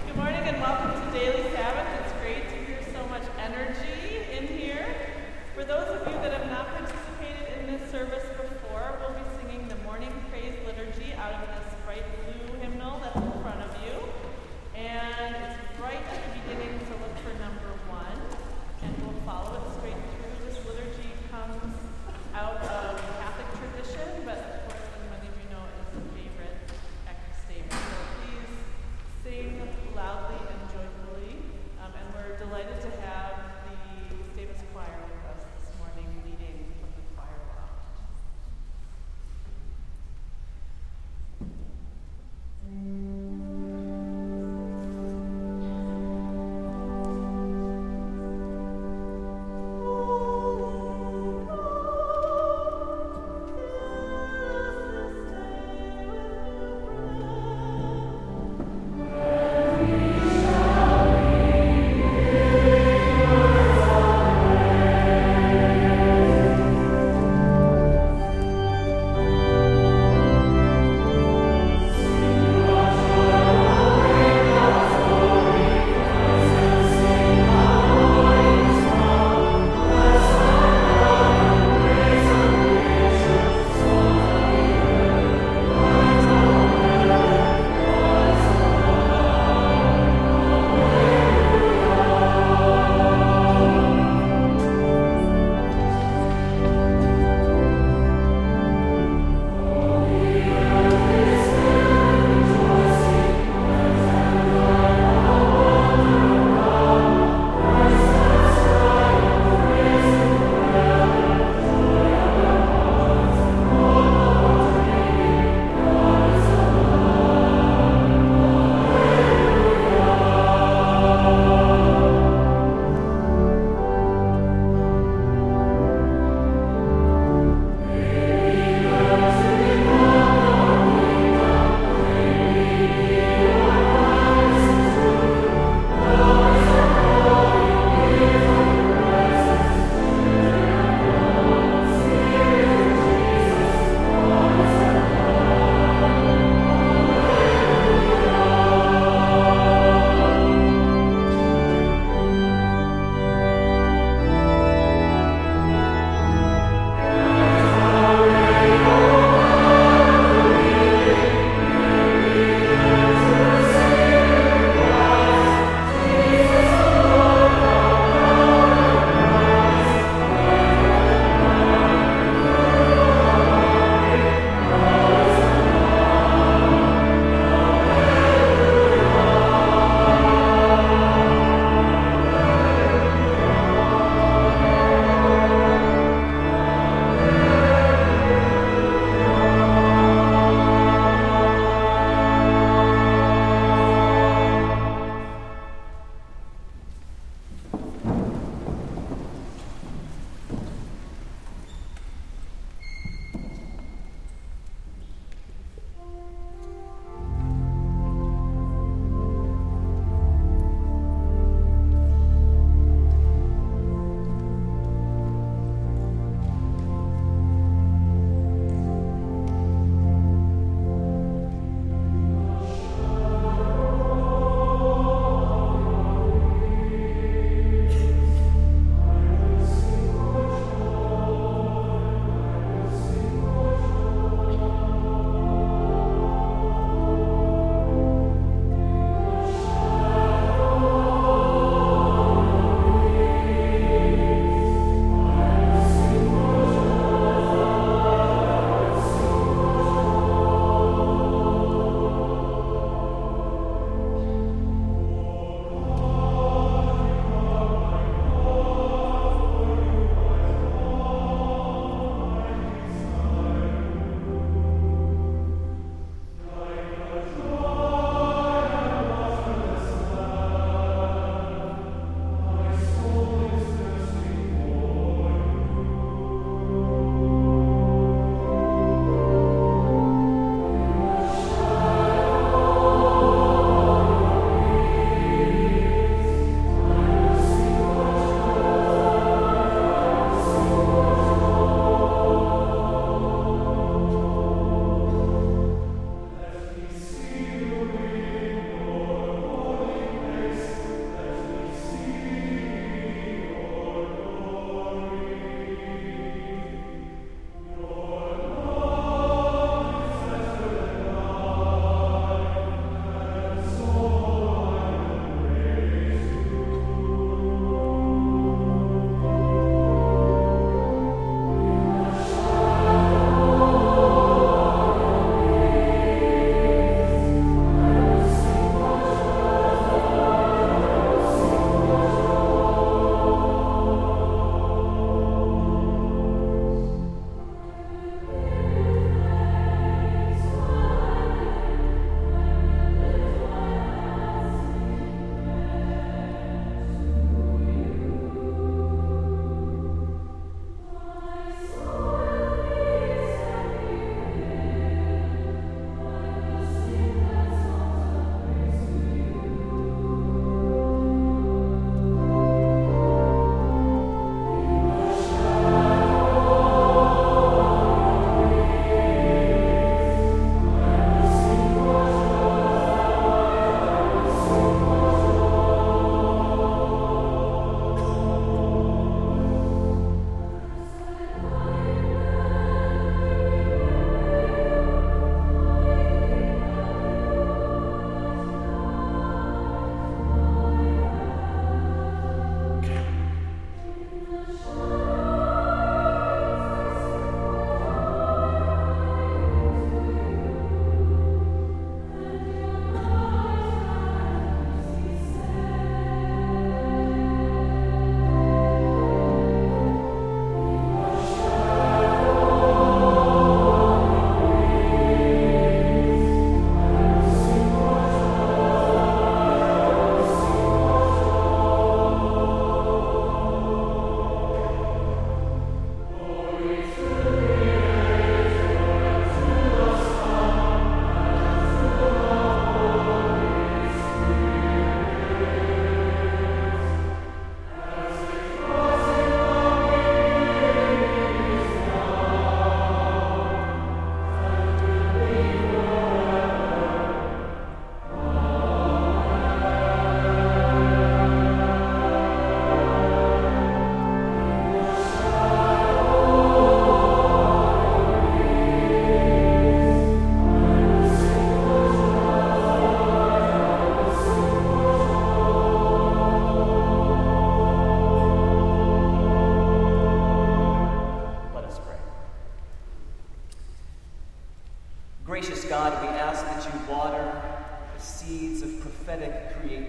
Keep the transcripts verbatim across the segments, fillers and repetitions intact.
Good morning and welcome to Daily Sabbath. It's great to hear so much energy in here. For those of you that have not participated in this service before, we'll be singing the Morning Praise Liturgy out of this bright blue hymnal that's in front of you. And it's right at the beginning, so look for number one. And we'll follow it straight through. This liturgy comes out of Catholic tradition, but of course, as many of you know, is a favorite ex statement. So please sing loudly and joyfully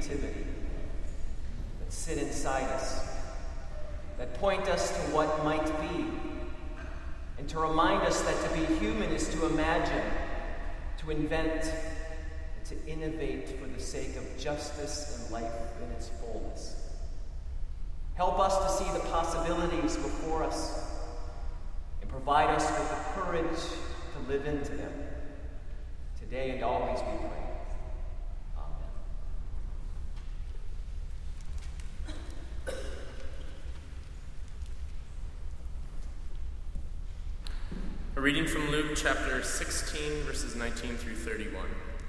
creativity that sit inside us, that point us to what might be, and to remind us that to be human is to imagine, to invent, and to innovate for the sake of justice and life in its fullness. Help us to see the possibilities before us and provide us with the courage to live into them. Today and always we pray. A reading from Luke chapter sixteen, verses nineteen through thirty-one.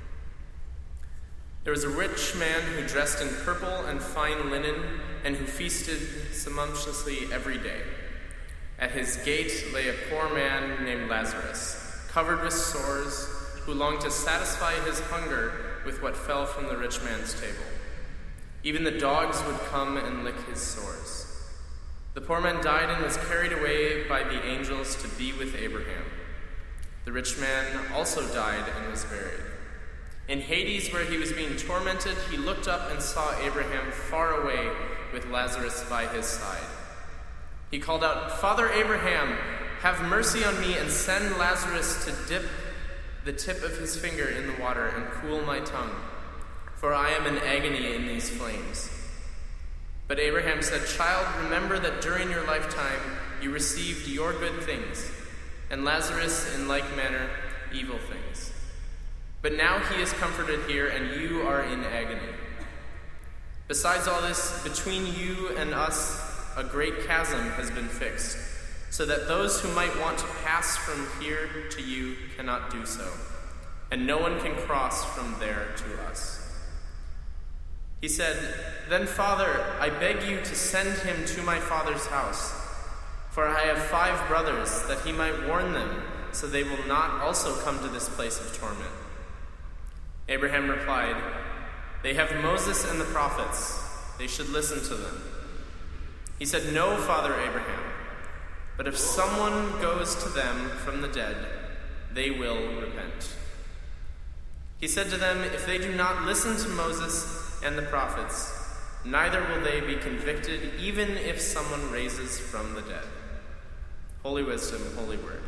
There was a rich man who dressed in purple and fine linen, and who feasted sumptuously every day. At his gate lay a poor man named Lazarus, covered with sores, who longed to satisfy his hunger with what fell from the rich man's table. Even the dogs would come and lick his sores. The poor man died and was carried away by the angels to be with Abraham. The rich man also died and was buried. In Hades, where he was being tormented, he looked up and saw Abraham far away with Lazarus by his side. He called out, "Father Abraham, have mercy on me and send Lazarus to dip the tip of his finger in the water and cool my tongue, for I am in agony in these flames." But Abraham said, "Child, remember that during your lifetime you received your good things, and Lazarus in like manner evil things. But now he is comforted here, and you are in agony. Besides all this, between you and us a great chasm has been fixed, so that those who might want to pass from here to you cannot do so, and no one can cross from there to us." He said, "Then, Father, I beg you to send him to my father's house, for I have five brothers, that he might warn them, so they will not also come to this place of torment." Abraham replied, "They have Moses and the prophets. They should listen to them." He said, "No, Father Abraham, but if someone goes to them from the dead, they will repent." He said to them, "If they do not listen to Moses and the prophets, neither will they be convicted, even if someone raises from the dead." Holy wisdom, holy word.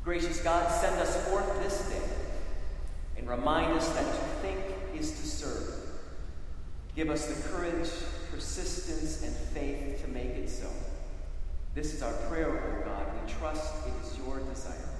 Gracious God, send us forth this day and remind us that to think is to serve. Give us the courage, persistence, and faith to make it so. This is our prayer, O God. We trust it is your desire.